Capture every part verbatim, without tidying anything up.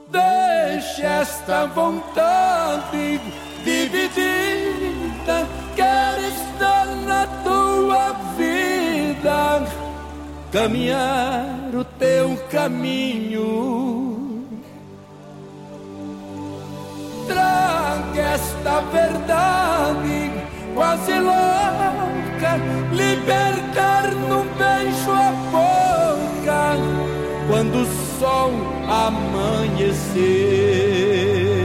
Deixe esta vontade dividida, quero estar na tua vida, caminhar o teu caminho. Traga esta verdade quase louca, libertar num beijo a boca, quando o sol amanhecer.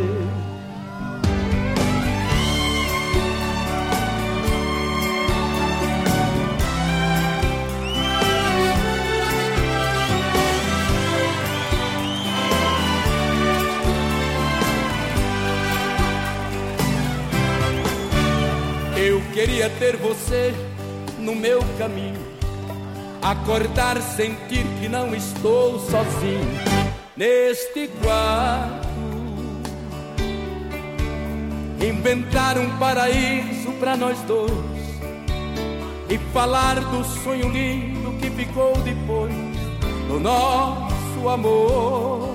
Eu queria ter você no meu caminho, acordar, sentir que não estou sozinho neste quarto, inventar um paraíso pra nós dois e falar do sonho lindo que ficou depois do nosso amor.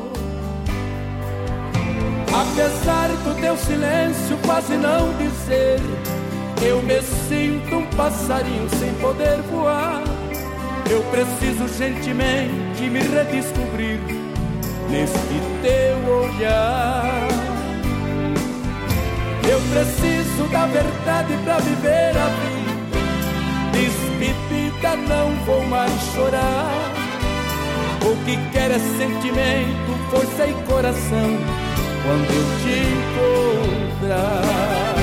Apesar do teu silêncio quase não dizer, eu me sinto um passarinho sem poder voar. Eu preciso gentilmente me redescobrir neste teu olhar. Eu preciso da verdade pra viver a vida. Despedida, não vou mais chorar. O que quero é sentimento, força e coração quando eu te encontrar.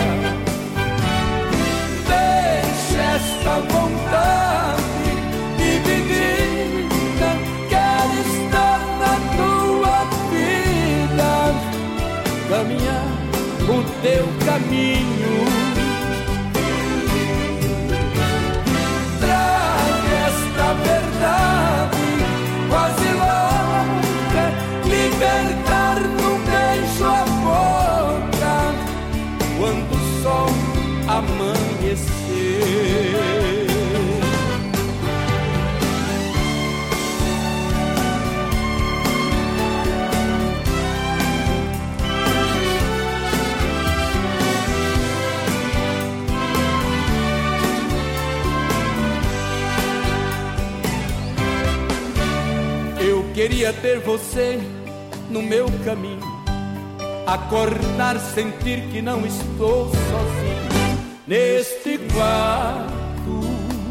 Esta vontade dividida, quero estar na tua vida, caminhar o teu caminho. Traga esta verdade quase louca, libertar num beijo a boca, quando o sol amanhecer. Eu queria ter você no meu caminho, acordar, sentir que não estou sozinho neste quarto,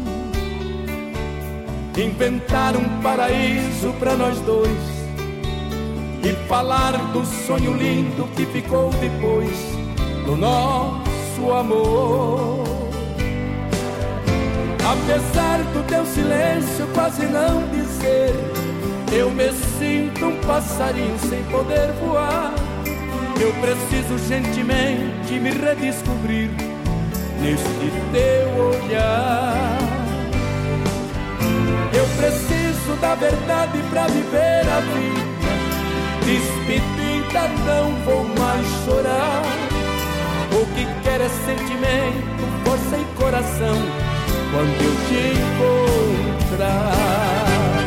inventar um paraíso pra nós dois e falar do sonho lindo que ficou depois do nosso amor. Apesar do teu silêncio quase não dizer, eu me sinto um passarinho sem poder voar. Eu preciso gentilmente me redescobrir neste teu olhar. Eu preciso da verdade pra viver a vida. Despedida, não vou mais chorar. O que quero é sentimento, força e coração quando eu te encontrar.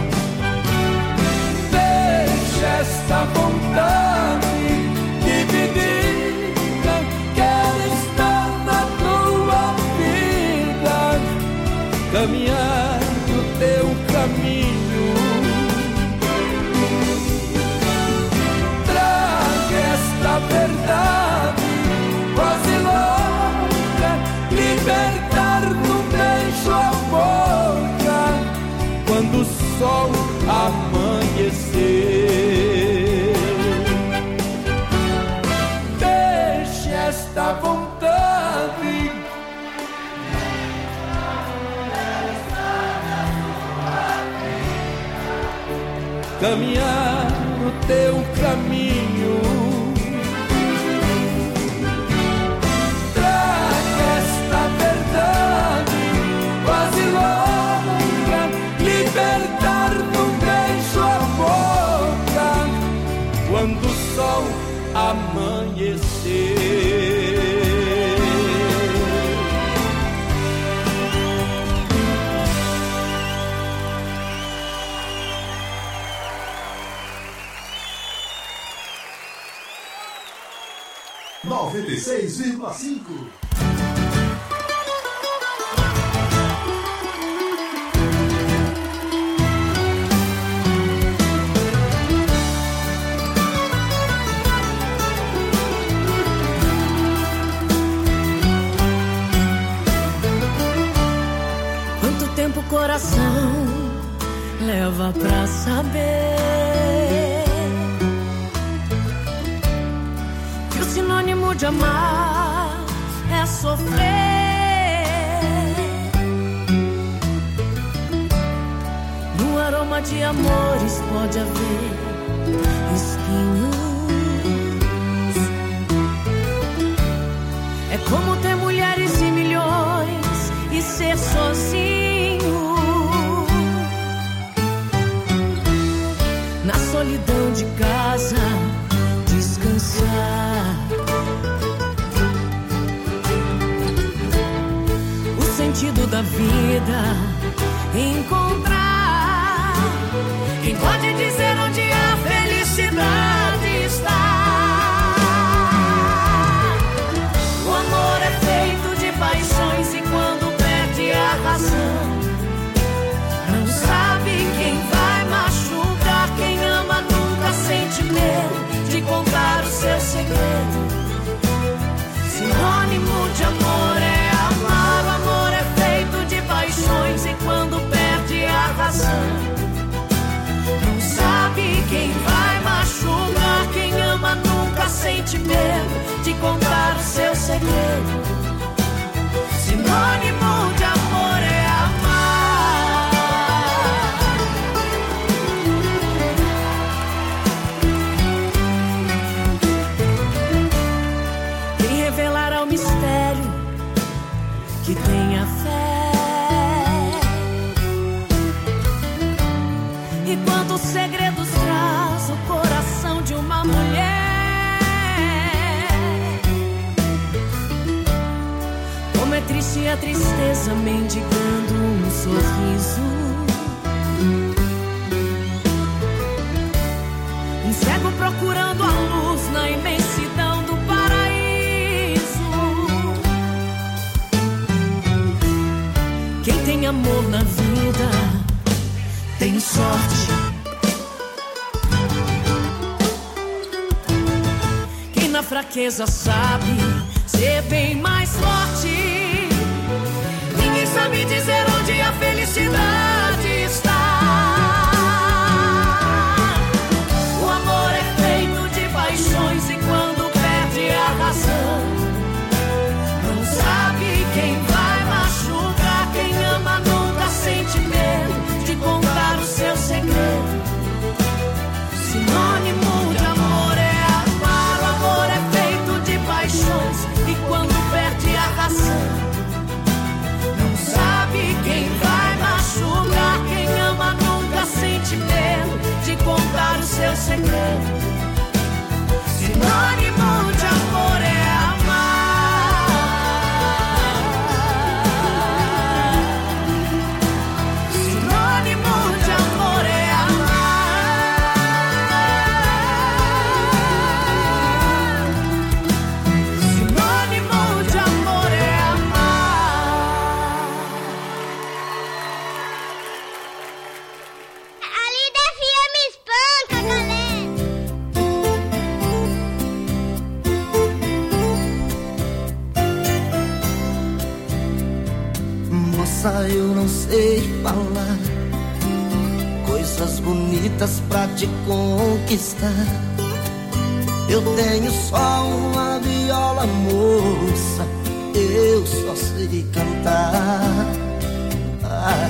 Deixa esta vontade dividida, quero estar na tua vida, caminhar no teu caminho. Traga esta verdade quase louca, libertar num beijo a boca, quando o sol amanhecer. Deixe esta vontade caminhar no teu caminho. Traga esta verdade quase louca, libertar num beijo a boca, quando o sol amanhecer. noventa e seis vírgula cinco. Quanto tempo o coração leva pra saber que o sinônimo de amar é sofrer? No aroma de amores pode haver espinhos. É como ter mulheres e milhões e ser sozinho na solidão de casa, descansar. O sentido da vida encontrar. Quem pode dizer onde a felicidade está? O amor é feito de paixões e quando perde a razão, não sabe quem vai machucar. Quem ama nunca sente medo de contar o seu segredo. Sinônimo de amor é amar. O amor é feito de paixões e quando perde a razão, não sabe quem vai machucar. Quem ama nunca sente medo de contar o seu segredo. Sinônimo de amor é amar. Quem revelará o mistério que tenha fé? E quantos segredos traz o coração de uma mulher? Como é triste a tristeza mendigando um sorriso. Um cego procurando a luz na imensidão do paraíso. Quem tem amor na vida tem sorte. Quem na fraqueza sabe ser bem mais forte. Ninguém sabe dizer onde a felicidade está. O amor é feito de paixões e quando perde a razão, não sabe quem vai machucar. Quem ama nunca sente medo de contar o seu segredo. Sinônimo de amor é amar. O amor é feito de paixões e quando perde a razão, não sabe quem vai machucar. Quem ama nunca sente medo de contar o seu segredo. Sinônimo de amor é amar. Sinônimo de amor é amar. Sinônimo de amor é amar. A Líder F M espanca, galera. Moça, eu não sei falar coisas bonitas pra te conquistar. Eu tenho só uma viola, moça, eu só sei cantar. Ah,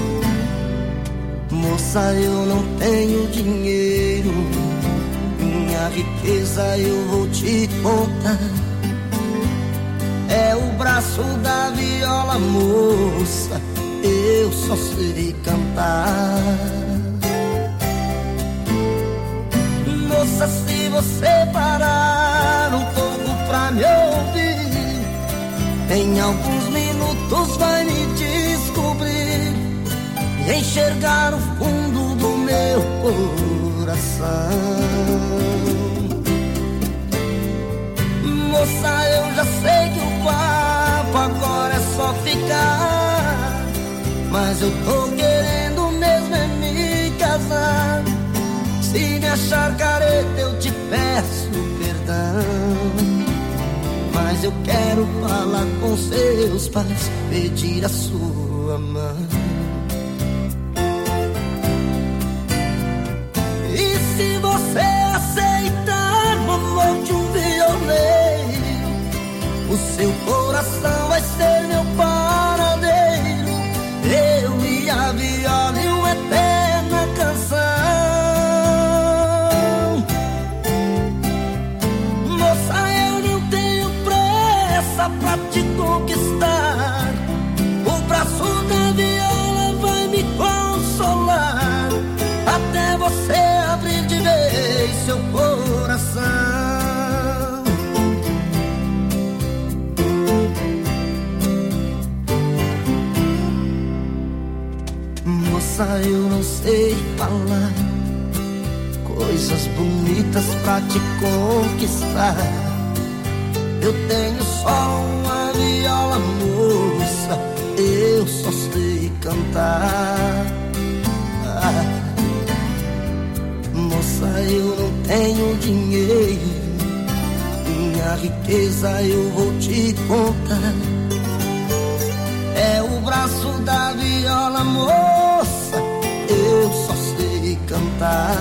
moça, eu não tenho dinheiro, minha riqueza eu vou te contar. É o braço da viola, moça, eu só sei cantar. Moça, se você parar um pouco pra me ouvir, em alguns minutos vai me descobrir e enxergar o fundo do meu coração. Moça, eu já sei que o papo agora é só ficar, mas eu tô querendo mesmo é me casar. Se me achar careta eu te peço perdão, mas eu quero falar com seus pais, pedir a sua mão. E se você aceitar o amor de um violeiro, o seu coração vai ser meu paradeiro. Eu e a viola e uma eterna canção. Moça, eu não tenho pressa pra te conquistar. O braço da viola vai me consolar, até você abrir de vez seu coração. Moça, eu não sei falar coisas bonitas pra te conquistar. Eu tenho só uma viola, moça, eu só sei cantar. Ah, moça, eu não tenho dinheiro, minha riqueza eu vou te contar. É o braço da viola, moça, eu só sei cantar.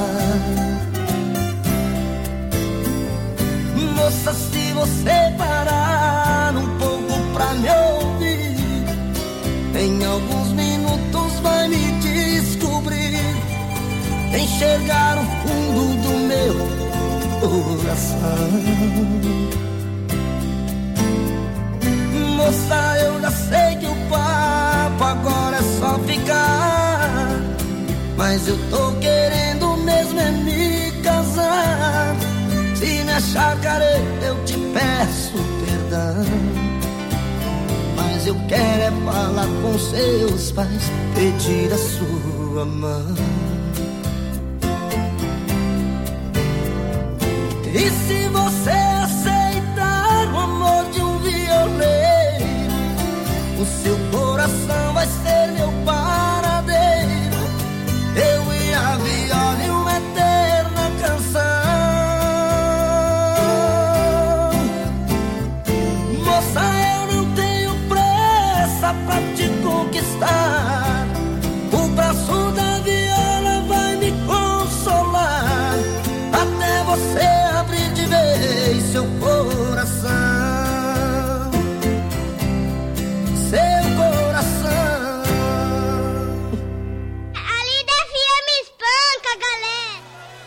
Moça, se você parar um pouco pra me ouvir, em alguns minutos vai me descobrir, enxergar o fundo do meu coração. Moça, eu já sei que o papo agora é só ficar, mas eu tô querendo mesmo é me casar. Se me achar careta eu te peço perdão, mas eu quero é falar com seus pais, pedir a sua mão. E se você aceitar o amor de um violeiro, o seu coração vai ser meu paradeiro. Eu e a viola e uma eterna canção. Moça, eu não tenho pressa pra te conquistar. O braço da viola vai me consolar, até você abrir de vez seu coração. Seu coração. A Líder F M espanca, galera.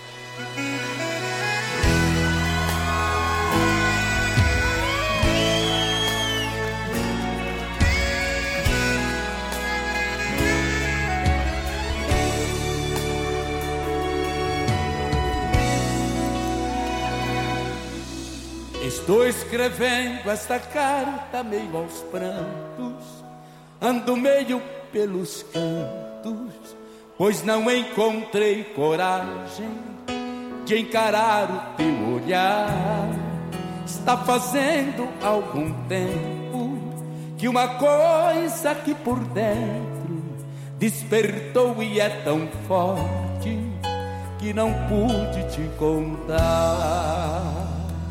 Estou escrevendo esta carta meio aos prantos, ando meio pelos cantos, pois não encontrei coragem de encarar o teu olhar. Está fazendo algum tempo que uma coisa aqui por dentro despertou e é tão forte que não pude te contar.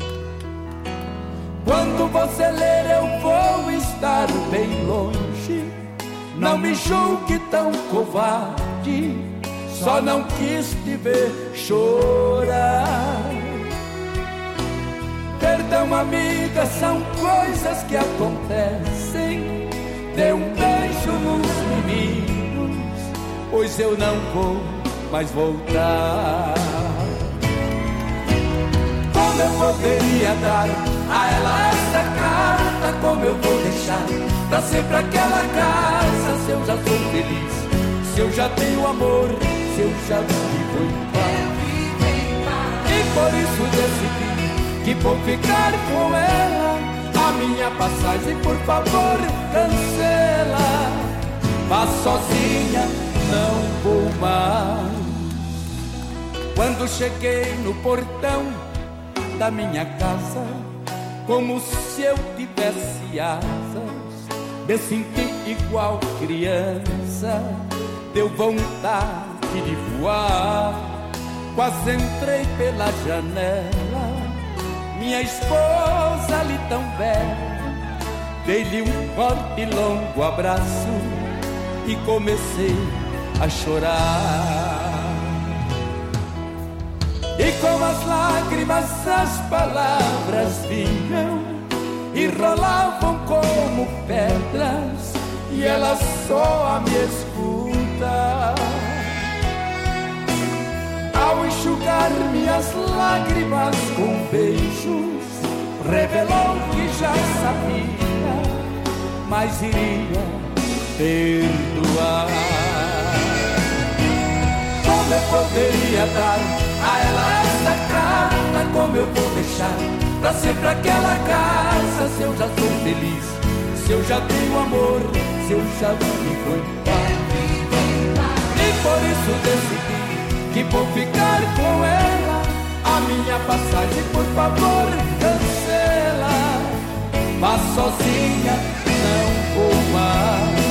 Quando você ler eu vou estar bem longe, não me julgue tão covarde, só não quis te ver chorar. Perdão, amiga, são coisas que acontecem. Dê um beijo nos meninos, pois eu não vou mais voltar. Como eu poderia dar a ela essa carta, como eu vou deixar pra sempre aquela casa, se eu já sou feliz, se eu já tenho amor, se eu já vivo em paz. E por isso decidi que vou ficar com ela, a minha passagem por favor cancela. Vá sozinha, não vou mais. Quando cheguei no portão da minha casa, como se eu tivesse asas, me senti igual criança, deu vontade de voar. Quase entrei pela janela, minha esposa ali tão velha, dei-lhe um forte e longo abraço e comecei a chorar. E com as lágrimas as palavras vinham e rolavam como pedras, e ela só a me escuta. Ao enxugar minhas lágrimas com beijos, revelou que já sabia, mas iria perdoar. Como eu poderia dar a ela essa carta? Como eu vou deixar pra sempre aquela casa? Se eu já sou feliz, se eu já tenho amor, se eu já vivo em paz. E por isso decidi que vou ficar com ela. A minha passagem, por favor, cancela. Mas sozinha não vou mais.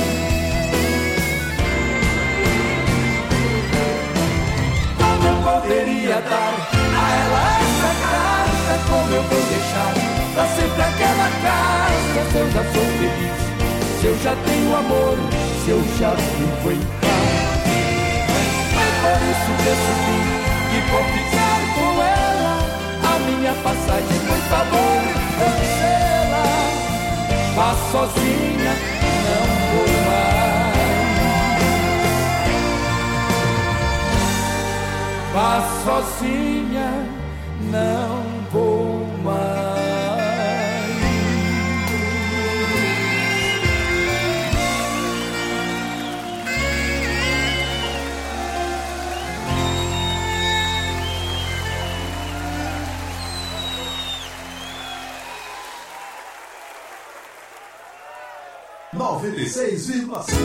Como eu poderia dar a ela essa carta? Como eu vou deixar pra sempre aquela casa? Se eu já sou feliz, se eu já tenho amor, se eu já vivo em paz. Por isso decidi que vou ficar com ela. A minha passagem, por favor, cancela. Vá sozinha, não vou mais. Vá sozinha, não vou mais. noventa e seis vírgula cinco.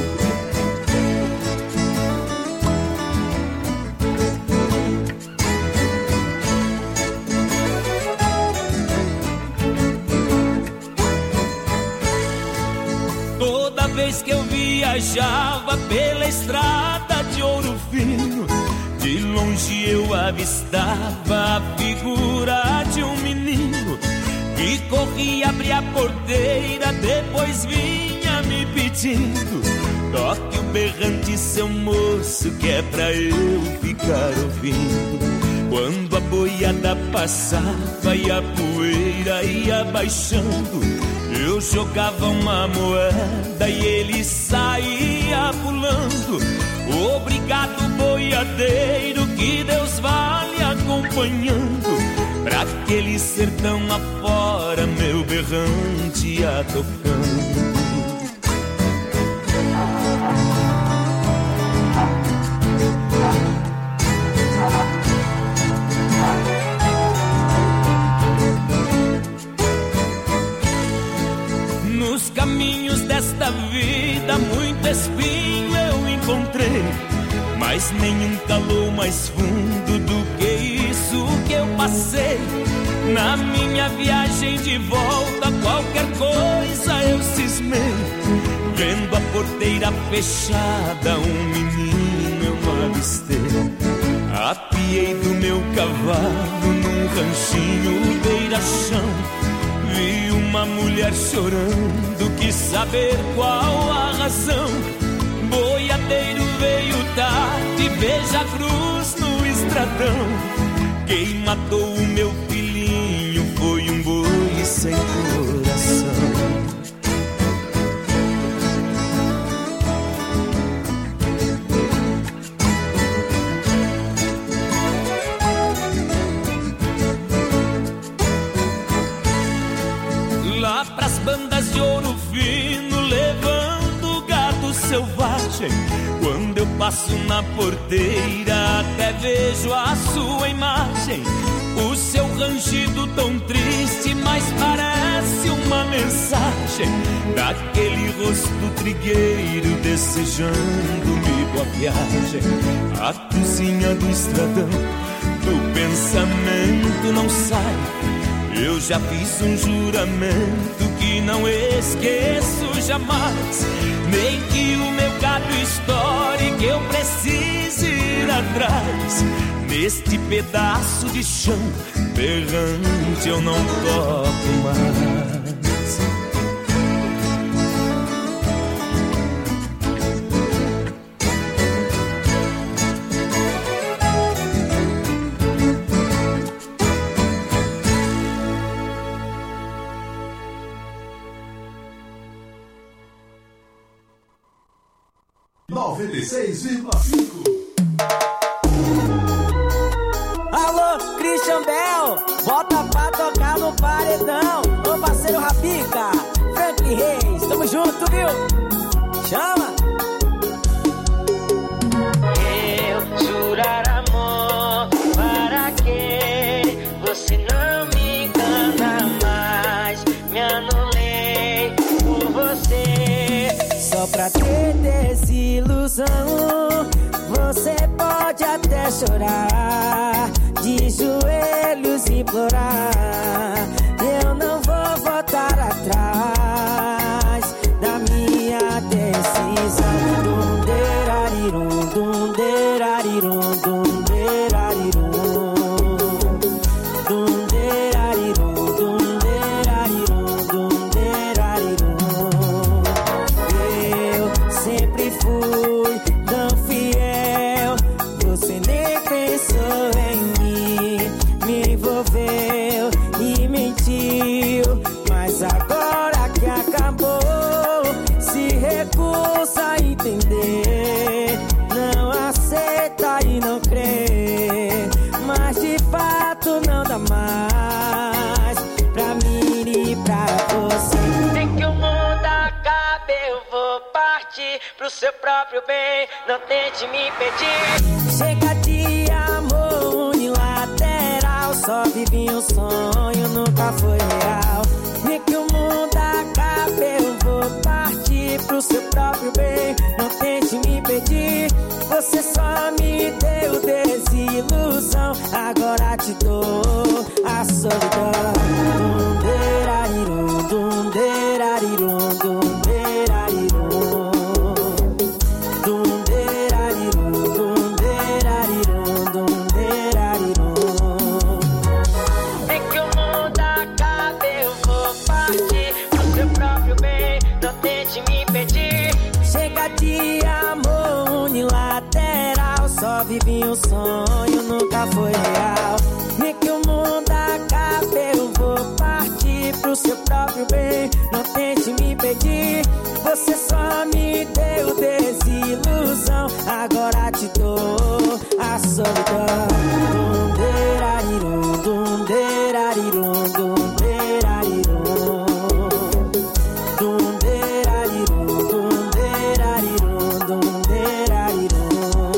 Toda vez que eu viajava pela estrada de Ouro Fino, de longe eu avistava a figura de um menino que corria, abria a porteira, depois vinha me pedindo: toque o berrante, seu moço, que é pra eu ficar ouvindo. Quando a boiada passava e a poeira ia baixando, eu jogava uma moeda e ele saía pulando. Obrigado, boiadeiro, que Deus vale acompanhando. Pra aquele sertão afora, meu berrante ia tocando. Nos caminhos desta vida, muito espinho eu encontrei, mas nenhum calou mais fundo do que isso que eu passei. Na minha viagem de volta, qualquer coisa eu cismei. Vendo a porteira fechada, um menino eu avistei. Apiei do meu cavalo num ranchinho beira-chão. Vi uma mulher chorando, quis saber qual a razão. Boiadeiro veio tarde, veja a cruz no estradão. Quem matou o meu filhinho foi um boi sem coração. Lá pras bandas de Ouro Fino, levando gado selvagem, quando eu passo na porteira, até vejo a sua imagem. O seu rangido tão triste, mas parece uma mensagem daquele rosto trigueiro desejando-me boa viagem. A cozinha do estradão, do pensamento não sai. Eu já fiz um juramento que não esqueço jamais, nem que o meu gato estoure, que eu precise ir atrás. Neste pedaço de chão berrante eu não toco mais. noventa e seis vírgula cinco. Alô, Christian Bell, bota pra tocar no paredão. Ô parceiro Rapica, Franklin Reis, tamo junto, viu? Chama! Eu jurar amor, para que você não me engana mais? Me anulei por você. Só pra ter desilusão, você pode até chorar, de joelhos implorar. Eu não vou voltar atrás da minha decisão. Dum-derarirum, dum-derarirum, dum-derarirum, dum-derarirum, dum-derarirum, dum-derarirum. Eu sempre fui tão fiel, você nem pensou em mim, me envolveu e mentiu, mas agora que acabou, se recusa a entender, não aceita e não crê, mas de fato não dá mais pra mim e pra você. Tem que o mundo acabe, eu vou partir pro seu próprio bem, não tente me impedir. Chega de amor unilateral, só vivi um sonho, nunca foi real. Nem que o mundo acabe, eu vou partir pro seu próprio bem, não tente me impedir. Você só me deu desilusão, agora te dou a solidão. Dum-derarirum, dum-derarirum, dum-derarirum, dum-derarirum, dum-derarirum, dum-derarirum. Tem que o mundo acabe, eu vou partir pro seu próprio bem, não tente me impedir. Chega de amor unilateral, só vivi um sonho, nunca foi real. Nem que o mundo acabe, eu vou partir pro seu próprio bem, não tente me impedir. Você só me deu desilusão, agora te dou a solidão. Dum-derarirum, dum-derarirum, dum-derarirum, dum-derarirum, dum-derarirum, dum-derarirum.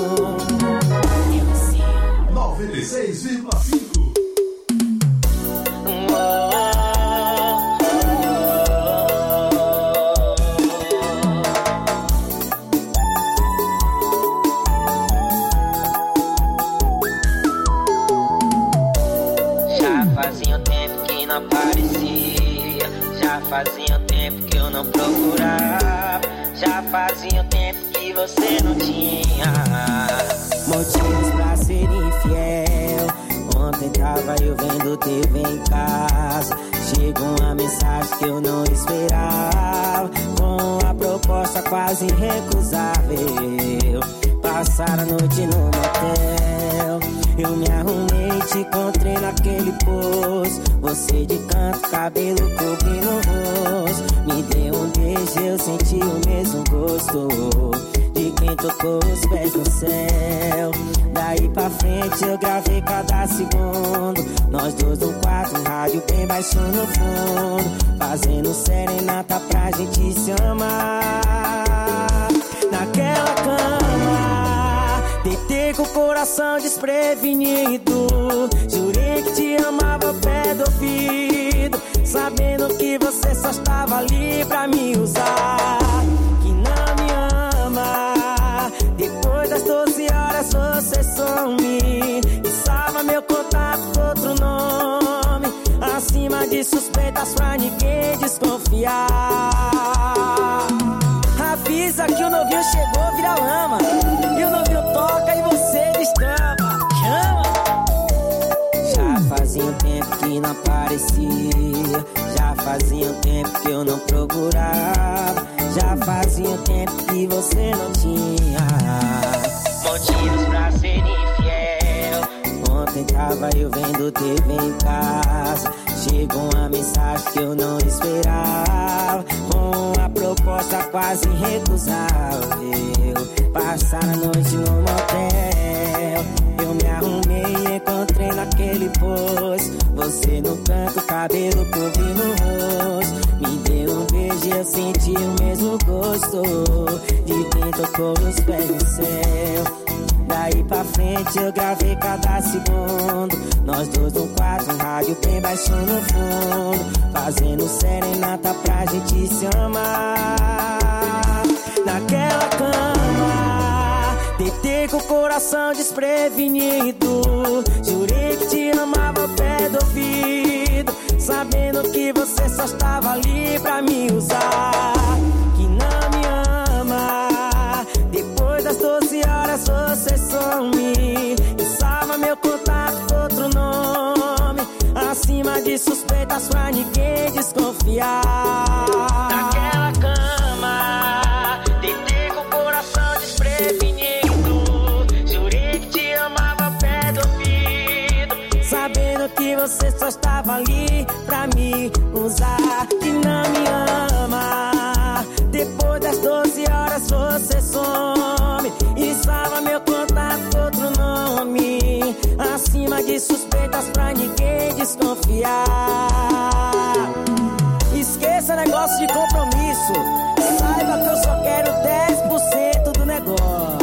noventa e seis vírgula cinco. Já fazia um tempo que não aparecia, já fazia um tempo que eu não procurava, já fazia um tempo que você não tinha motivos pra ser infiel. Ontem tava eu vendo T V em casa, chegou uma mensagem que eu não esperava, com a proposta quase irrecusável. Passar a noite no motel, eu me arrumei, te encontrei naquele poço, você de canto, cabelo cobrindo o rosto. Me deu um beijo, eu senti o mesmo gosto de quem tocou os pés no céu. Daí pra frente eu gravei cada segundo, nós dois no quarto, um rádio bem baixo no fundo, fazendo serenata pra gente se amar. Naquela cama, deitei com o coração desprevenido, jurei que te amava ao pé do ouvido, sabendo que você só estava ali pra me usar. Que não me ama, depois das doze horas você some, e salva meu contato com outro nome, acima de suspeitas pra ninguém desconfiar. Avisa que o novinho chegou, vira lama. E o novinho toca e você destampa. Chama! Já fazia um tempo que não aparecia. Já fazia um tempo que eu não procurava. Já fazia um tempo que você não tinha motivos pra ser infiel. Ontem tava eu vendo T V em casa. Chegou uma mensagem que eu não esperava, com uma proposta quase irrecusável. Passar a noite no motel. Eu me arrumei e encontrei naquele posto. Você no canto, cabelo cobrindo o rosto. Me deu um beijo e eu senti o mesmo gosto. De quem tocou meus pés no céu. Daí pra frente eu gravei cada segundo. Nós dois no quarto, um rádio bem baixo no fundo, fazendo serenata pra gente se amar. Naquela cama, deitei com o coração desprevenido. Jurei que te amava ao pé do ouvido, sabendo que você só estava ali pra me usar. Que não me ama. Depois das doze horas você some e salva meu contato com outro nome. Acima de suspeitas pra ninguém desconfiar. Naquela cama, deitei com o coração desprevenido. Jurei que te amava ao pé do ouvido, sabendo que você só estava ali pra me usar. Que não me ama. Depois das doze horas você some e salva meu contato com outro nome. Acima de suspeitas pra ninguém desconfiar. Esqueça negócio de compromisso. Saiba que eu só quero dez por cento do negócio.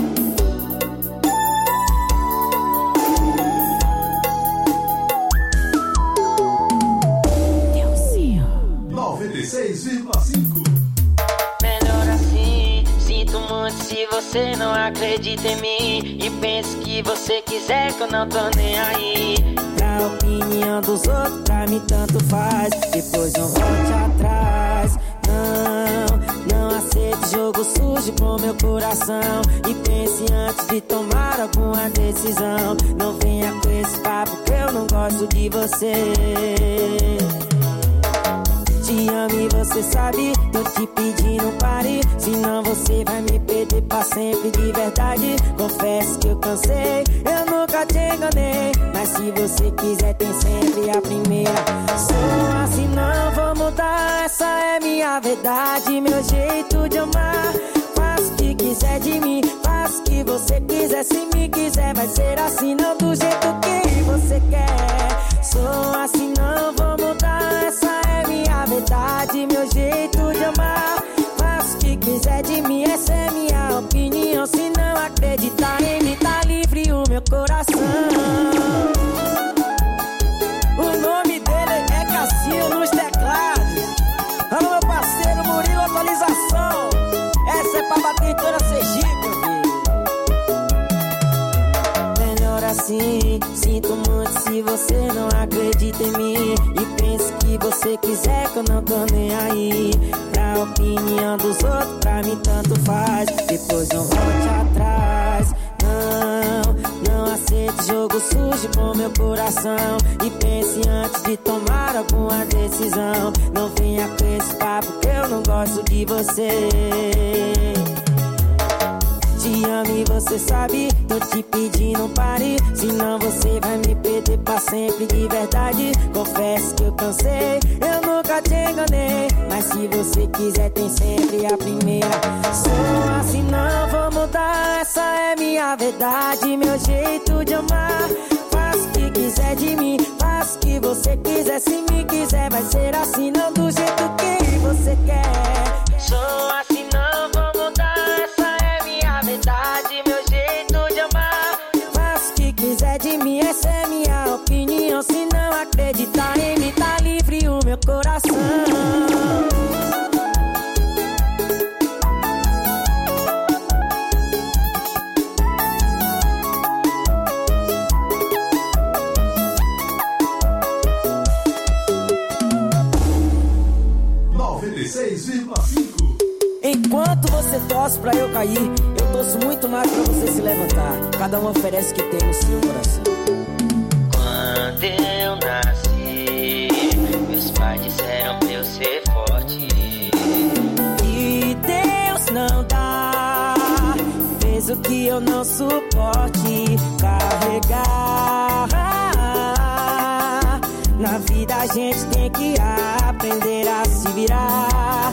noventa e seis vírgula cinco. Melhor assim, sinto muito se você não acredita em mim e pensa que você quiser que eu não tô nem aí. Pra opinião dos outros, pra mim tanto faz. Depois não volte atrás. Não, não aceite jogo sujo com meu coração. E pense antes de tomar alguma decisão. Não venha com esse papo que eu não gosto de você. Te amo e você sabe, tô te pedindo pare. Senão você vai me perder pra sempre de verdade. Confesso que eu cansei, eu nunca te enganei. Mas se você quiser tem sempre a primeira. Sou assim, não vou mudar, essa é minha verdade. Meu jeito de amar, faço o que quiser de mim. Faço o que você quiser, se me quiser vai ser assim, não do jeito que você quer. Sou assim, não vou mudar, essa é minha verdade, meu jeito de amar. Faço o que quiser de mim, essa é minha opinião. Se não acreditar em mim, tá livre o meu coração. O nome dele é Cassinho nos teclados. Alô, meu parceiro Murilo, atualização. Essa é pra bater em toda Sergipe, filho. Melhor assim, sinto muito se você não acredita em mim e pensa que você quiser que eu não tô nem aí. Pra opinião dos outros, pra mim tanto faz. Depois não volte atrás. Não, não aceite jogo sujo com meu coração. E pense antes de tomar alguma decisão. Não venha com esse papo que eu não gosto de você. Te amo e você sabe, tô te pedindo pare. Senão você vai me perder pra sempre de verdade. Confesso que eu cansei, eu nunca te enganei. Mas se você quiser tem sempre a primeira. Sou assim, não vou mudar, essa é minha verdade. Meu jeito de amar, faço o que quiser de mim. Faço o que você quiser, se me quiser vai ser assim, não do jeito que você quer. Sou assim, não vou mudar, essa é minha verdade, meu jeito de amar. Faço o que quiser de mim, essa é minha opinião. Se não acreditar em mim, tá livre o meu coração. torce pra eu cair, eu torço muito mais pra você se levantar. Cada um oferece o que tem no seu coração. Quando eu nasci, meus pais disseram pra eu ser forte. E Deus não dá peso que eu não suporte carregar. Na vida a gente tem que aprender a se virar.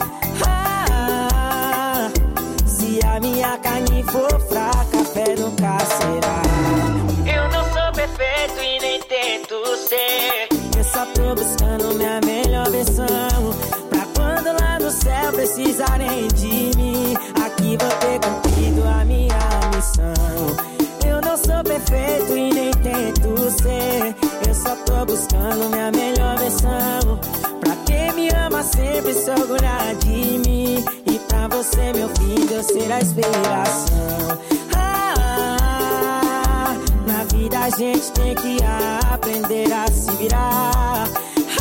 Se a minha carne for fraca, fé nunca será. Eu não sou perfeito e nem tento ser. Eu só tô buscando minha melhor versão, pra quando lá no céu precisarem de mim, aqui vou ter cumprido a minha missão. Eu não sou perfeito e nem tento ser. Eu só tô buscando minha melhor versão, pra quem me ama sempre se orgulhar de mim, e pra você, meu filho, eu ser a inspiração. Ah, na vida a gente tem que aprender a se virar.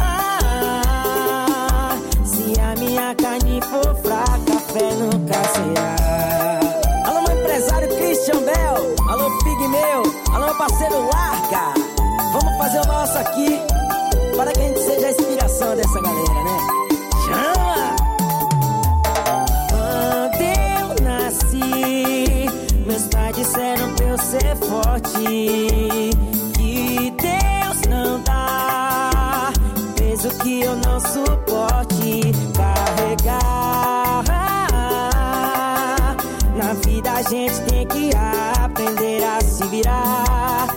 Ah, se a minha carne for fraca, fé nunca será. Alô, meu empresário Christian Bell. Alô, Pigmeu. Alô, meu parceiro Larga. Vamos fazer o nosso aqui, para que a gente seja a inspiração dessa galera, né? Chama! Quando eu nasci, meus pais disseram pra eu ser forte, que Deus não dá peso que eu não suporte carregar. Na vida a gente tem que aprender a se virar.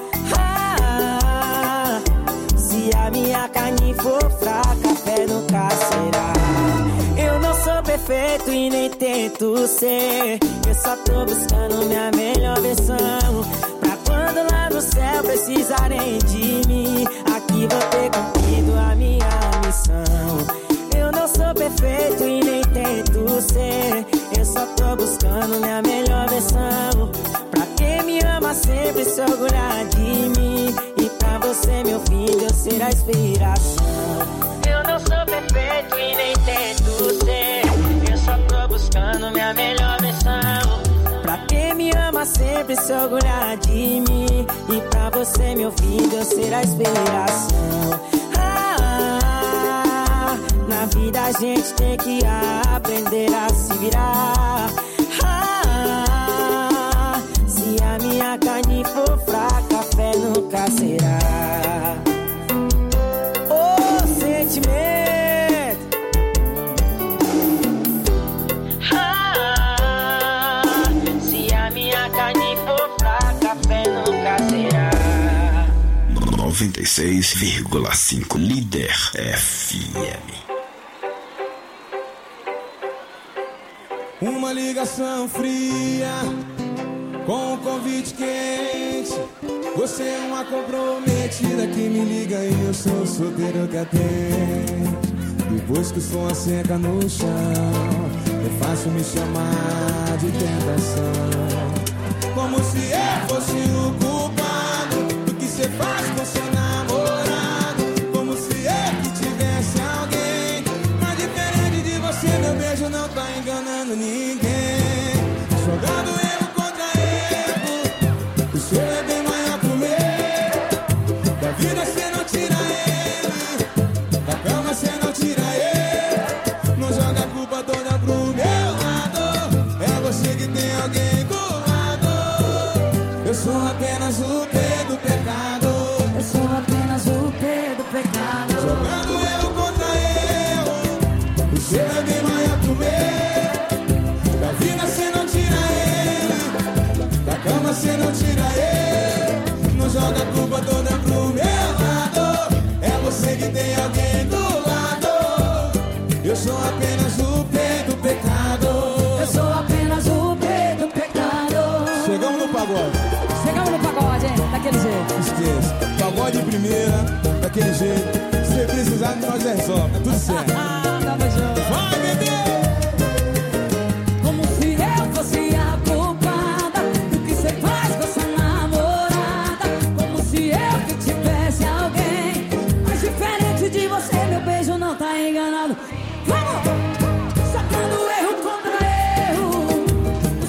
Se a minha carne for fraca, fé nunca será. Eu não sou perfeito e nem tento ser. Eu só tô buscando minha melhor versão, pra quando lá no céu precisarem de mim, aqui vou ter cumprido a minha missão. Eu não sou perfeito e nem tento ser. Eu só tô buscando minha melhor versão, pra quem me ama sempre se orgulhar de mim, e pra você, meu filho, eu ser a inspiração. Eu não sou perfeito e nem tento ser. Eu só tô buscando minha melhor versão, pra quem me ama sempre se orgulhar de mim, e pra você, meu filho, eu ser a inspiração. Ah, na vida a gente tem que aprender a se virar. Ah, se a minha carne for fraca, fé nunca será. Oh, sentimento. Ah, se a minha carne for fraca, fé nunca será. noventa e seis vírgula cinco Líder F M. Uma ligação fria com um convite quente. Você é uma comprometida que me liga e eu sou solteiro que atende. Depois que o som seca no chão, é fácil me chamar de tentação. Como se eu fosse o culpado do que você faz com seu namorado. Como se eu que tivesse alguém, mas diferente de você, meu beijo não tá enganando ninguém. Jogando erro contra erro, o seu é bem maior que o meu. Da vida cê não tira ele, da cama cê não tira ele. Não joga a culpa toda pro meu lado, é você que tem alguém do lado. Eu sou apenas o P do pecado. Eu sou apenas o P do pecado. Jogando erro contra erro, o seu é bem maior que o meu. Da vida cê não tira ele, da cama cê não tira ele. Não joga a culpa toda pro meu lado, é você que tem alguém do lado. Eu sou apenas o P do pecado. Eu sou apenas o P do pecado. Chegamos no pagode. Chegamos no pagode, hein? Daquele jeito. Esqueça, pagode de primeira, daquele jeito. Se você precisar de nós resolve, tá tudo certo. Tamo junto. Vai, bebê! Como se eu fosse a culpada do que você faz com essa namorada. Como se eu que tivesse alguém, mas diferente de você, meu beijo não tá enganado. Vamos! Sacando erro contra erro,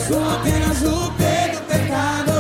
sou apenas o peito do pecado.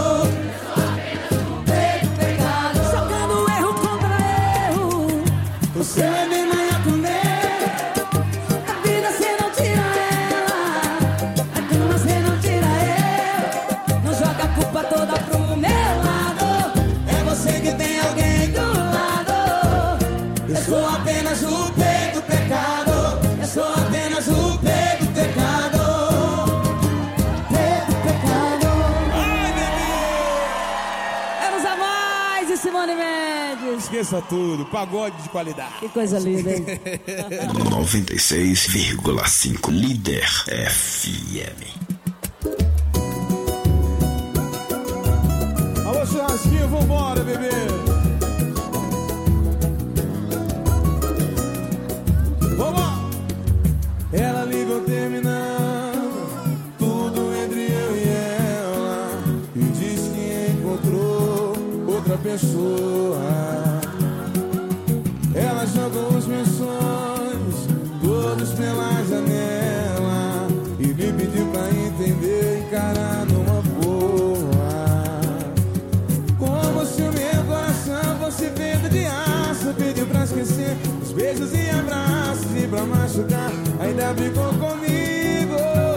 Jogando erro contra erro, o seu é bem maior que o meu. Da vida cê não tira ela, da cama cê não tira eu. Não joga a culpa toda pro meu lado, é você que tem alguém do lado. Eu sou apenas o peito do pecado. Eu sou apenas o peito do pecado. Peito do pecado. Ai, bebê! Eros a mais e Simone Mendes. Esqueça tudo, pagode de qualidade. Que coisa linda, hein? noventa e seis vírgula cinco Líder F M. Alô, churrasquinho, vambora, bebê. Vambora. Ela ligou terminando tudo entre eu e ela e disse que encontrou outra pessoa. Ela jogou os meus sonhos todos pela janela e me pediu pra entender e encarar numa boa. Como se o meu coração fosse feito de aço, pediu pra esquecer os beijos e abraços e pra machucar ainda ficou comigo.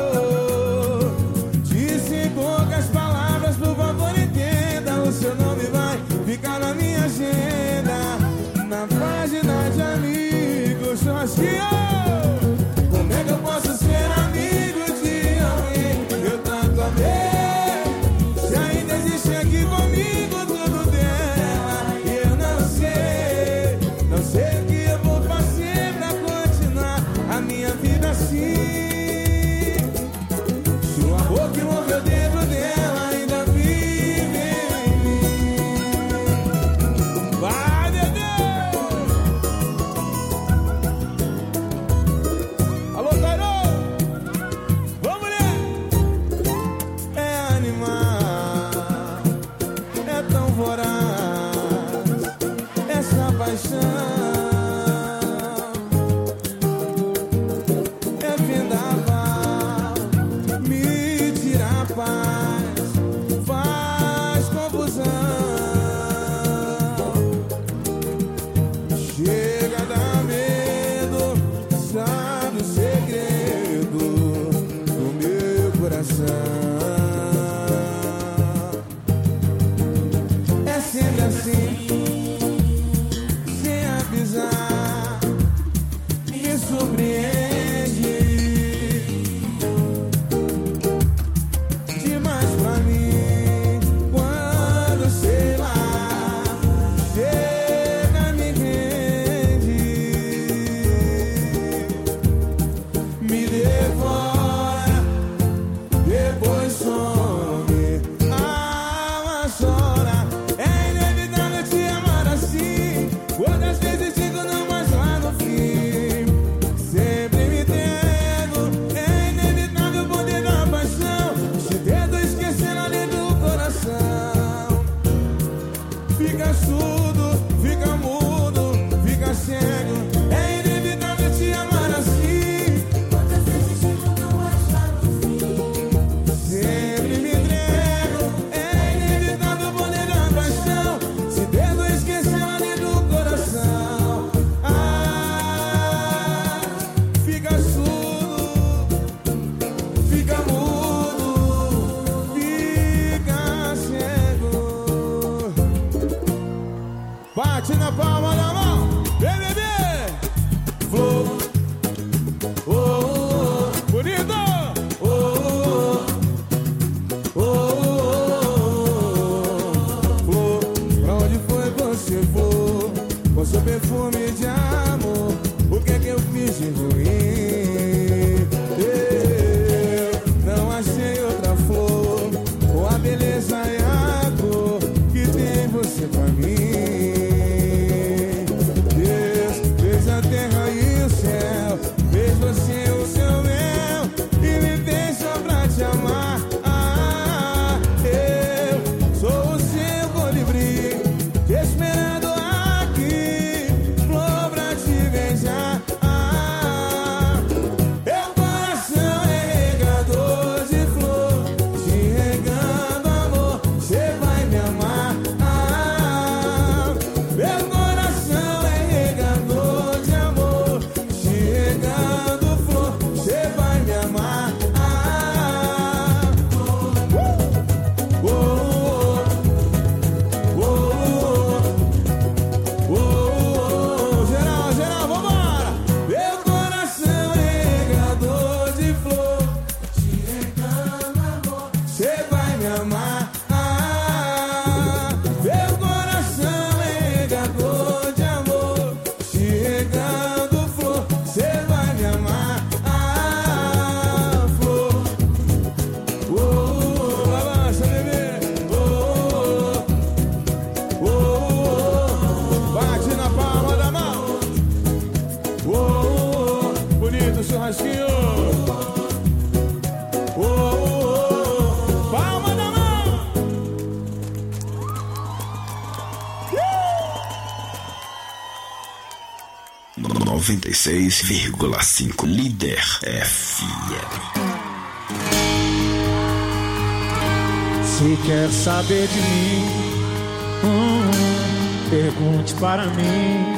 Disse em poucas palavras, por favor entenda, o seu nome vai ficar na minha agenda, na página de amigos. Churrasquinho, como é que eu posso ser amigo de alguém que eu tanto amei, se ainda existe aqui comigo tudo dela e eu não sei, não sei o que eu vou fazer pra continuar a minha vida assim. Se o amor que morreu dentro dela ainda vive em mim. Vai, bebê! Alô, Cairo! Vamos, mulher! É animal, é tão voraz essa paixão. É vendaval, me tira a paz, faz confusão. Chega a dar medo, sabe o segredo do meu coração. É sempre assim, sem avisar, me surpreende demais pra mim. Quando, sei lá, chega, me rende, me devora, depois some. Ah, mas chora, é inevitável te amar assim. Quantas vezes digo não, mas lá no fim sempre me entrego. É inevitável o poder da paixão, te tento esquecer ali do coração. Fica surdo, fica mudo, fica cego. É inevitável te amar assim. Quantas vezes digo não, mas lá no fim sempre me entrego. É inevitável o poder da paixão, te tento esquecer ali do coração. Ah, fica surdo, fica mudo, fica cego. Bate na palma da mão, vem, bebê. Flor, oh, oh, oh, bonito. Oh, oh, oh, oh, oh. Flor, pra onde foi você for? Com seu perfume de amor, o que é que eu fiz de ruim? Eu não achei outra flor com a beleza e a cor que tem você pra mim. noventa e seis vírgula cinco Líder F M. Se quer saber de mim, hum, pergunte para mim.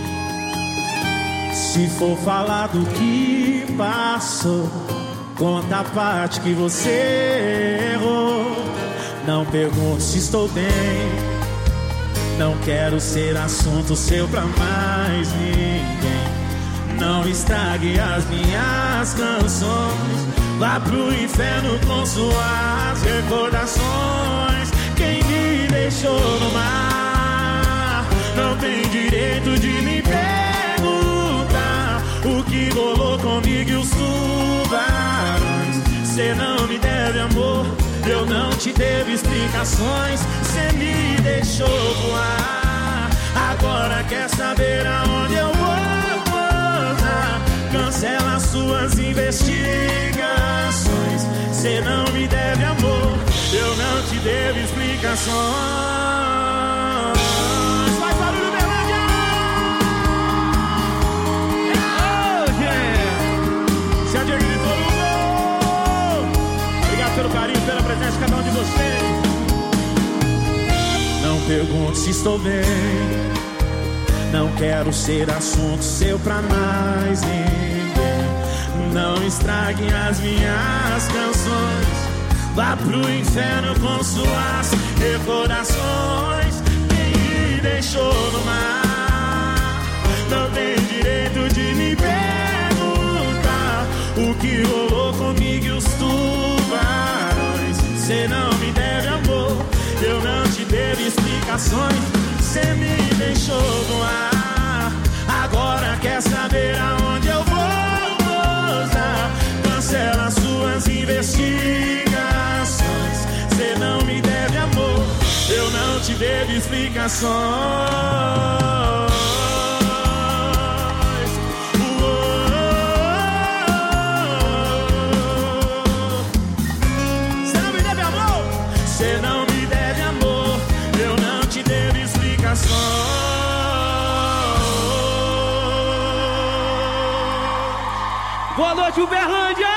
Se for falar do que passou, conta a parte que você errou. Não pergunte se estou bem, não quero ser assunto seu pra mais ninguém. Não estrague as minhas canções, vá pro inferno com suas recordações. Quem me deixou no mar não tem direito de me perguntar o que rolou comigo e os tubarões. Cê não me deve amor, eu não te devo explicações. Cê me deixou voar, agora quer saber aonde eu vou pousar. Cancela suas investigações. Cê não me deve amor, eu não te devo explicações. Faz barulho, Berlândia! Oh, yeah! Se a Diego gritou no gol. Obrigado pelo carinho, pela presença de cada um de vocês. Não pergunte se estou bem, não quero ser assunto seu pra mais ninguém. Não estrague as minhas canções, vá pro inferno com suas recordações. Quem me deixou no mar não tem direito de me perguntar o que rolou comigo e os tubarões. Cê não me deve amor, eu não te devo explicações. Cê me deixou no ar, agora quer saber aonde eu vou pousar. Cancela suas investigações. Cê não me deve amor, eu não te devo explicações. Cê não me deve amor, cê não me deve amor, eu não te devo explicações. Boa noite, Uberlândia!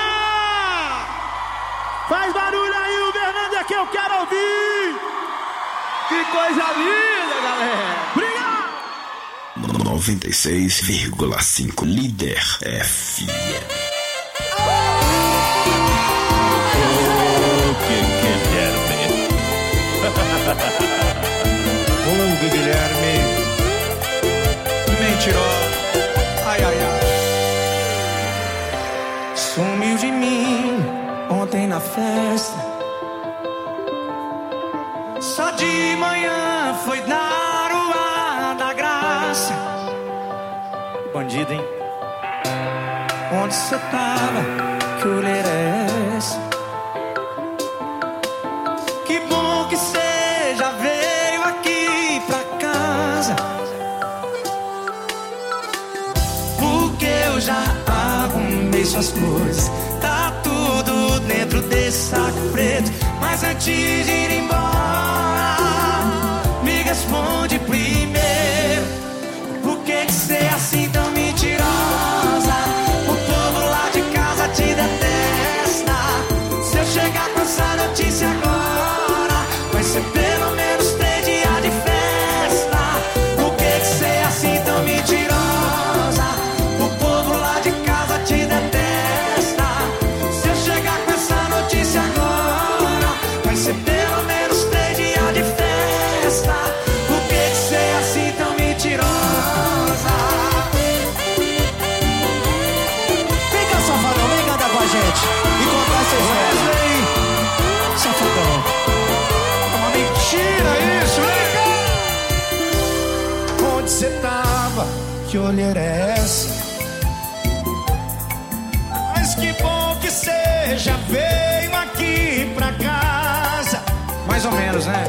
Faz barulho aí, Uberlândia, que eu quero ouvir! Que coisa linda, galera! Obrigado! noventa e seis vírgula cinco Líder F M. O Guilherme. O Guilherme. Mentiroso. Ai, ai, ai. Sumiu de mim ontem na festa. Só de manhã foi dar o ar da graça. Bandido, hein? Onde cê tava? Que olheira é essa? Que bom que cê já veio aqui pra casa, porque eu já arrumei suas coisas. Tá tudo dentro desse saco preto. Mas antes de ir embora, me responde primeiro: por que que cê é assim tão mentirosa? O povo lá de casa te detesta. Se eu chegar com essa notícia agora, vai ser pelo menos três dias de festa. Por que que cê é assim tão mentirosa? O povo lá de casa te detesta. Se eu chegar com essa notícia agora, vai ser pelo menos três dias de festa. Por que que cê é assim tão mentirosa? Vem cá, safadão, vem cantar com a gente e contar seus versos. Vem, safadão. É uma mentira isso, vem cá. Onde cê tava? Que olheira é essa? Mas que bom que cê já veio aqui pra casa. Mais ou menos, né?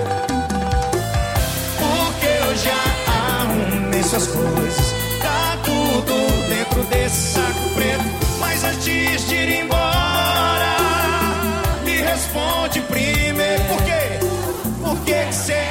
Porque eu já arrumei suas coisas. Tá tudo dentro desse saco preto. Mas antes de ir embora, me responde primeiro: por quê? Por que que cê...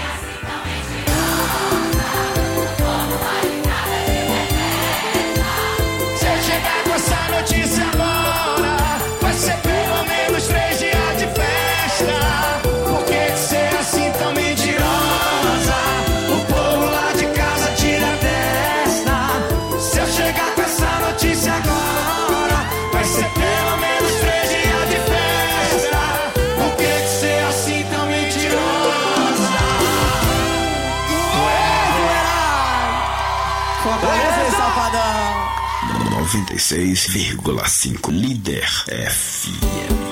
noventa e seis vírgula cinco Líder F M.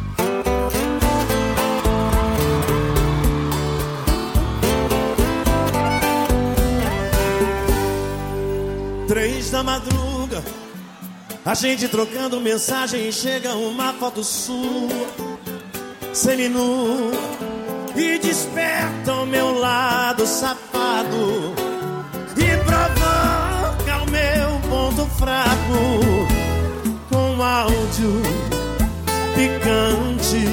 Três da madruga, a gente trocando mensagem, chega uma foto sua, seminua, e desperta o meu lado safado e provoca o meu ponto fraco com áudio picante,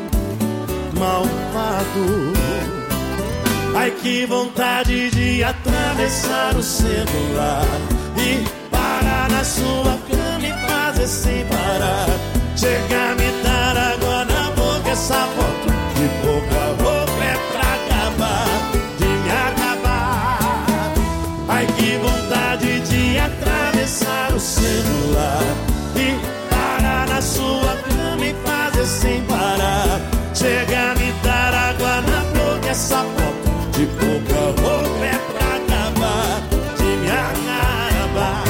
malvado. Ai, que vontade de atravessar o celular e parar na sua cama e fazer sem parar. Chega a me dar água na boca, essa foto de boca a boca é pra acabar, de me acabar. Ai, que vontade de atravessar o celular e parar na sua cama e fazer sem parar. Chega a me dar água na boca, essa foto de boca a boca é pra acabar, de me acabar.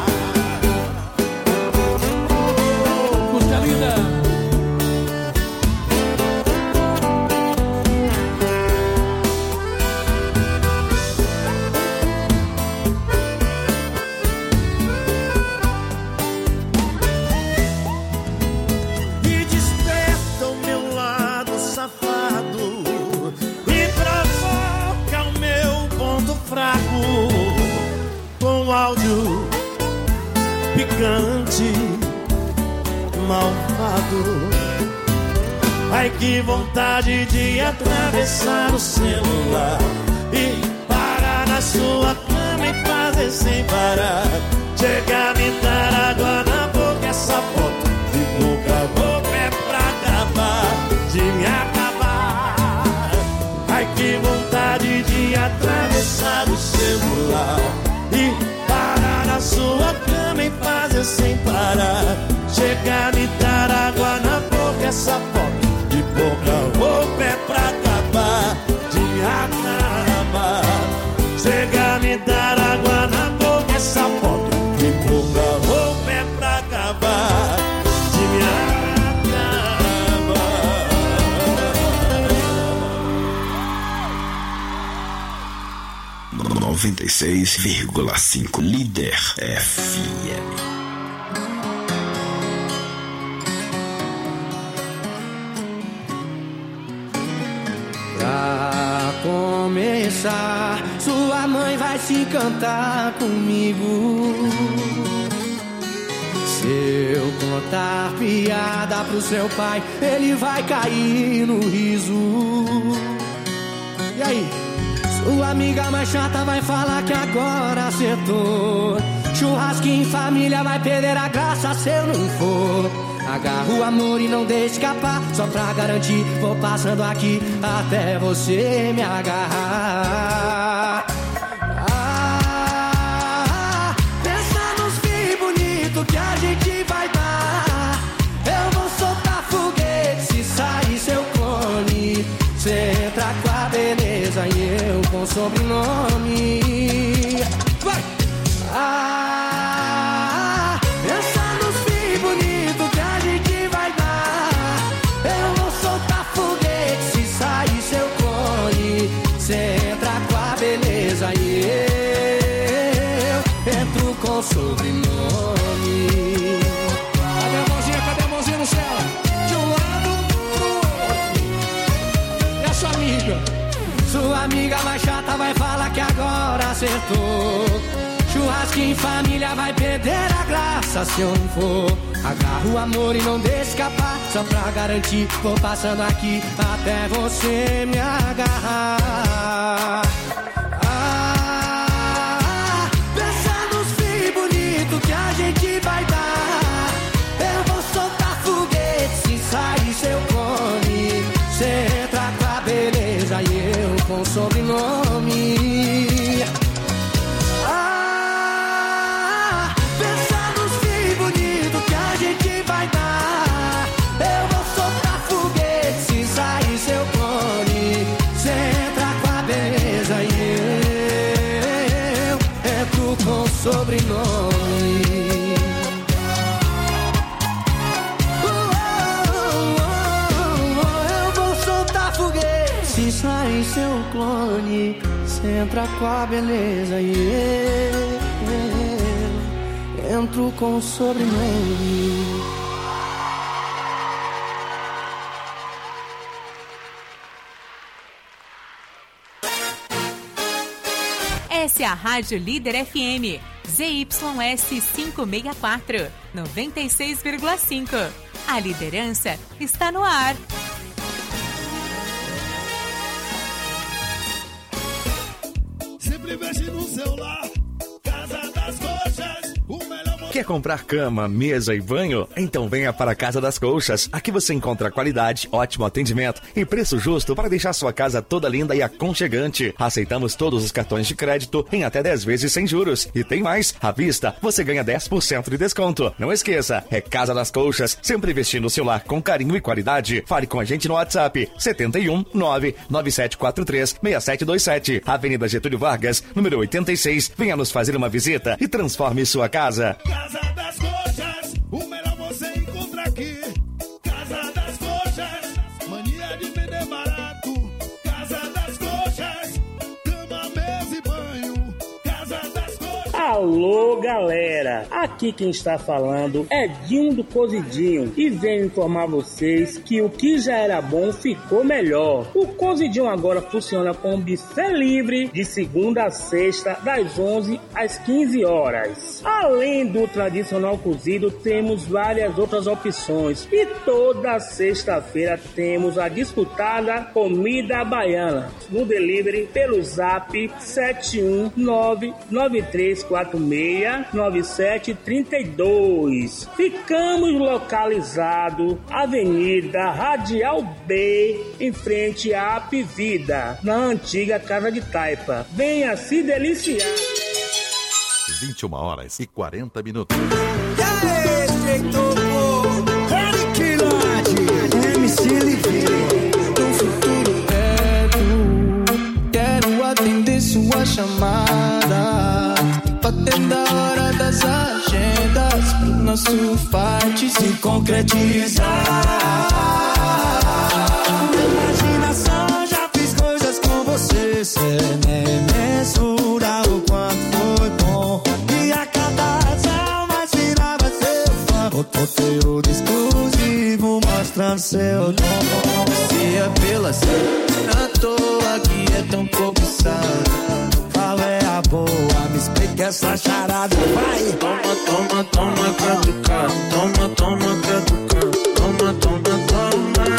Música linda. E desperta o meu lado safado e provoca o meu ponto fraco com áudio picante, malvado. Ai, que vontade de atravessar o celular e parar na sua cama e fazer sem parar. Chega a me dar água na boca, essa foto de boca a boca é pra acabar, de me acabar. Ai, que vontade de atravessar o celular e parar na sua cama e fazer sem parar. Chega a me dar água na boca, essa foto de boca a boca é pra acabar, de me acabar. Chega a me dar água na boca, essa foto de boca a boca é pra acabar, de me acabar. noventa e seis vírgula cinco Líder F M. Pra começar, sua mãe vai se encantar comigo. Se eu contar piada pro seu pai, ele vai cair no riso. E aí? Sua amiga mais chata vai falar que agora acertou. Churrasco em família vai perder a graça se eu não for. Agarra o amor e não deixe escapar, só pra garantir, vou passando aqui até você me agarrar. Ah, pensa nos fins bonitos que a gente vai dar. Eu vou soltar foguete se sair seu clone. Cê entra com a beleza e eu com sobrenome. Vai! Ah, pensa nos fins bonitos que a gente vai dar. Eu vou soltar foguete se sair seu clone. Cê entra com a beleza e eu entro com sobrenome. Cadê a mãozinha, cadê a mãozinha no céu? De um lado pro outro. E a sua amiga? Sua amiga mais chata vai falar que agora acertou. Churrasco em família vai perder a graça se eu não for. Agarra o amor e não deixe escapar, só pra garantir, vou passando aqui até você me agarrar. Ah, pensa nos fins bonitos que a gente vai dar. Eu vou soltar foguete se sair seu clone. Cê entra com a beleza e eu com sobrenome. Ah, pensa nos fins bonitos que a gente vai dar. Eu vou soltar foguete se sair seu clone. Cê entra com a beleza e se sair seu clone, cê entra com a beleza e eu entro com o sobrenome. Essa é a Rádio Líder F M, Z Y S quinhentos e sessenta e quatro, noventa e seis vírgula cinco. A liderança está no ar. Sempre mexe no celular, Casa das Coxas, o melhor. Quer comprar cama, mesa e banho? Então venha para a Casa das Colchas. Aqui você encontra qualidade, ótimo atendimento e preço justo para deixar sua casa toda linda e aconchegante. Aceitamos todos os cartões de crédito em até dez vezes sem juros. E tem mais, à vista você ganha dez por cento de desconto. Não esqueça, é Casa das Colchas, sempre vestindo o seu lar com carinho e qualidade. Fale com a gente no WhatsApp setenta e um, nove nove sete quatro três, seis sete dois sete. Avenida Getúlio Vargas, número oitenta e seis. Venha nos fazer uma visita e transforme sua casa. Casa das Coxas, o melhor você encontra aqui. Casa das Coxas, mania de vender barato. Casa das Coxas, cama, mesa e banho. Casa das Coxas. Alô, galera, aqui quem está falando é Dinho do Cozidinho e venho informar vocês que o que já era bom ficou melhor. O Cozidinho agora funciona com buffet livre de segunda a sexta, das onze às quinze horas. Além do tradicional cozido, temos várias outras opções e toda sexta-feira temos a disputada comida baiana no delivery pelo zap sete um nove nove três quatro seis nove sete três dois. Ficamos localizados Avenida Radial B, em frente à Apivida, na antiga Casa de Taipa. Venha se deliciar. vinte e uma horas e quarenta minutos. E aí, M C Livinho, no futuro quero, quero atender sua chamada, batendo a hora das agendas, pro nosso fight se concretizar. Imaginação, já fiz coisas com você, cê nem mensura o quanto foi bom. E a cada ação mais virava seu fã, conteúdo exclusivo mostrando seu dom. Se é pela cena, à toa que é tão cobiçado. Qual é a boa? Me explica essa charada, vai! Toma, toma, toma, catucado. Toma, toma, catucado. Toma, toma, toma.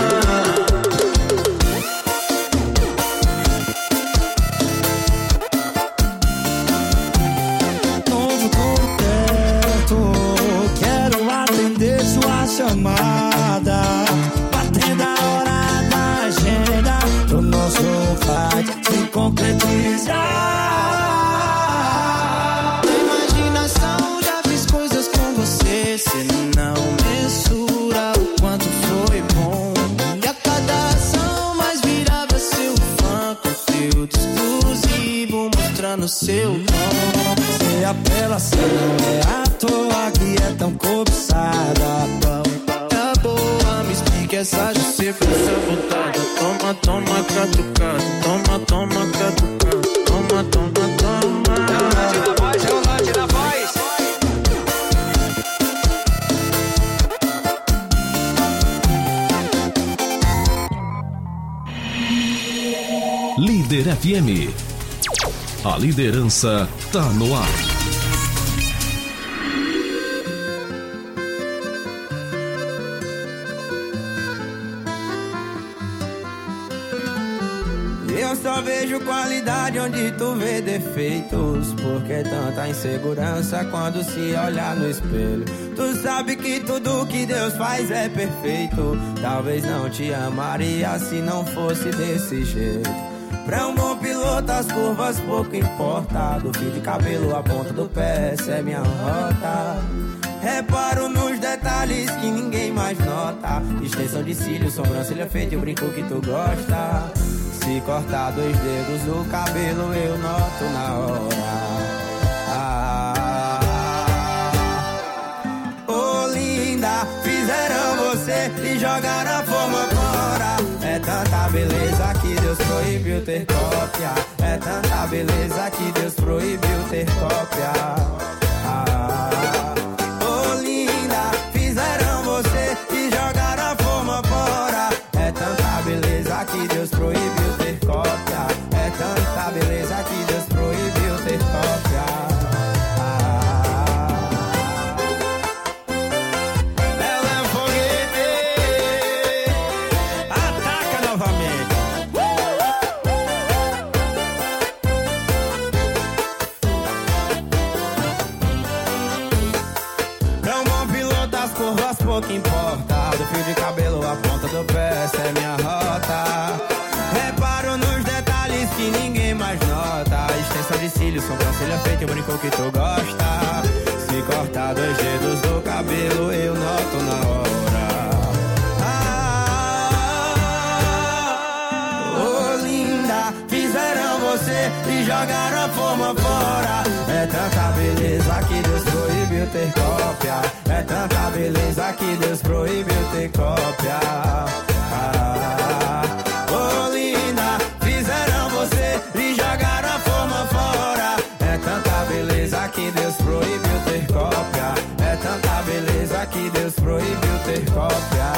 Novo contato, quero atender sua chamada, batendo a hora da agenda, pro nosso fight se concretizar. Imaginação, já fiz coisas com você, cê não mensura o quanto foi bom. E a cada ação mais virava seu fã, conteúdo exclusivo mostrando seu dom. Se apelação é à toa que é tão cobiçada, tá boa, me explica essa justiça, essa vontade. Toma, toma, catucado. Toma, toma, catucado. Toma, toma, toma. Rolante na voz, rolante na voz. Líder F M. A liderança tá no ar. Eu só vejo qualidade onde tu vê defeitos. Por que tanta insegurança quando se olha no espelho? Tu sabe que tudo que Deus faz é perfeito. Talvez não te amaria se não fosse desse jeito. Pra um bom piloto as curvas pouco importa. Do fio de cabelo à ponta do pé, essa é minha rota. Reparo nos detalhes que ninguém mais nota. Extensão de cílios, sobrancelha feita e o brinco que tu gosta. Se cortar dois dedos do cabelo eu noto na hora. Ah, oh linda, fizeram você você e jogar a forma fora. É tanta beleza que Deus proibiu ter cópia. É tanta beleza que Deus proibiu ter cópia. Ah, oh linda, fizeram você e jogaram a forma fora. É tanta beleza que Deus proibiu ter cópia. É tanta beleza que Deus proibiu ter cópia. Pouco importa, do fio de cabelo à ponta do pé, essa é minha rota. Reparo nos detalhes que ninguém mais nota. Extensão de cílios, sobrancelha feita e o brinco que tu gosta. Se cortar dois dedos do cabelo, eu noto na hora. Ah, oh linda, fizeram você e jogaram a forma fora. É tanta beleza que Deus proibiu ter cópia. É tanta beleza que Deus proibiu ter cópia. Ah, oh linda, fizeram você e jogaram a forma fora. É tanta beleza que Deus proibiu ter cópia. É tanta beleza que Deus proibiu ter cópia.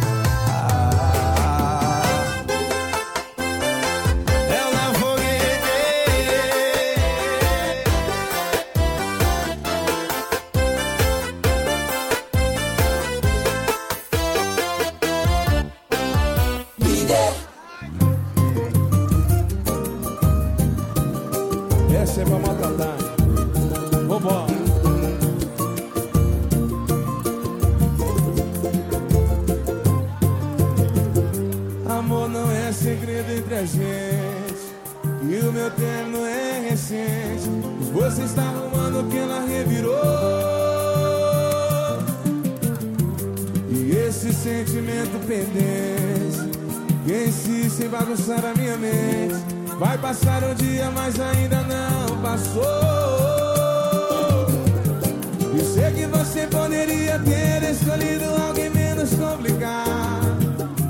Essa é pra maltratar. Vambora. Amor não é segredo entre a gente, e o meu terno é recente. Você está arrumando o que ela revirou, e esse sentimento pendente que insiste em bagunçar a minha mente. Vai passar um dia, mas ainda não passou. Eu sei que você poderia ter escolhido